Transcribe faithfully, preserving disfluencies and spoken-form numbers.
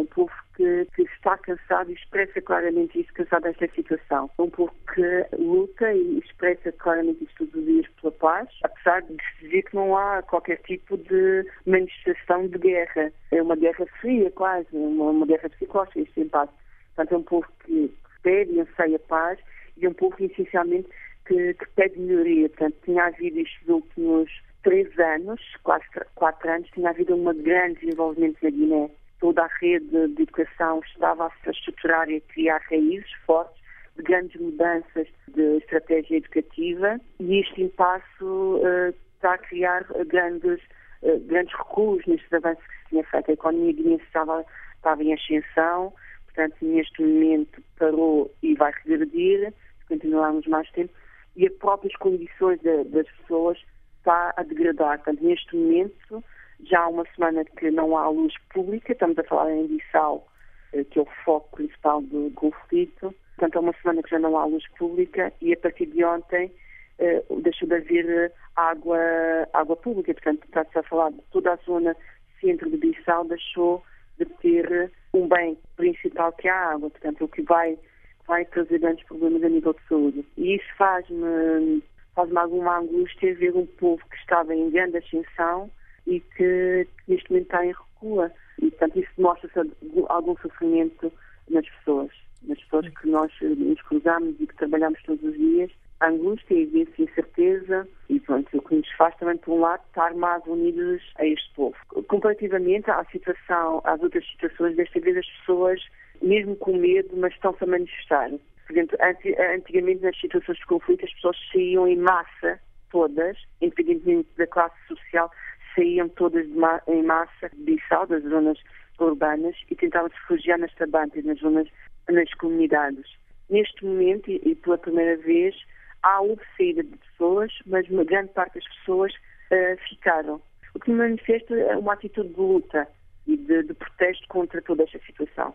um povo que, que está cansado e expressa claramente isso, cansado desta situação. É um povo que luta e expressa claramente isso todos os dias pela paz, apesar de dizer que não há qualquer tipo de manifestação de guerra. É uma guerra fria, quase, uma, uma guerra psicológica, este impasse. Portanto, é um povo que pede e anseia paz e é um povo, essencialmente, que, que pede melhoria. Portanto, tinha havido estes últimos três anos, quase quatro anos, tinha havido um grande desenvolvimento na Guiné. Toda a rede de educação estava a se estruturar e a criar raízes fortes de grandes mudanças de estratégia educativa e este impasse uh, está a criar grandes, uh, grandes recuos nestes avanços que se tinha feito. A economia guinense estava, estava em ascensão, portanto, neste momento parou e vai regredir, se continuarmos mais tempo, e as próprias condições de, das pessoas está a degradar. Portanto, neste momento, já há uma semana que não há luz pública, estamos a falar em Bissau, que é o foco principal do conflito. Portanto, há uma semana que já não há luz pública e a partir de ontem uh, deixou de haver água, água pública. Portanto, está-se a falar de toda a zona centro de Bissau deixou de ter um bem principal que é a água. Portanto, o que vai, vai trazer grandes problemas a nível de saúde. E isso faz-me... faz-me alguma angústia ver um povo que estava em grande ascensão e que, que neste momento está em recua. E, portanto, isso demonstra algum sofrimento nas pessoas, nas pessoas que nós nos cruzamos e que trabalhamos todos os dias. A angústia e a incerteza e, pronto, o que nos faz também, por um lado, estar mais unidos a este povo. Comparativamente à situação, às outras situações, desta vez as pessoas, mesmo com medo, mas estão-se a manifestar. Por exemplo, antigamente nas situações de conflito as pessoas saíam em massa, todas, independentemente da classe social, saíam todas de ma em massa de Bissau, das zonas urbanas, e tentavam se refugiar nas tabantas, nas zonas, nas comunidades. Neste momento, e, e pela primeira vez, há uma saída de pessoas, mas uma grande parte das pessoas uh, ficaram. O que me manifesta é uma atitude de luta e de, de protesto contra toda esta situação.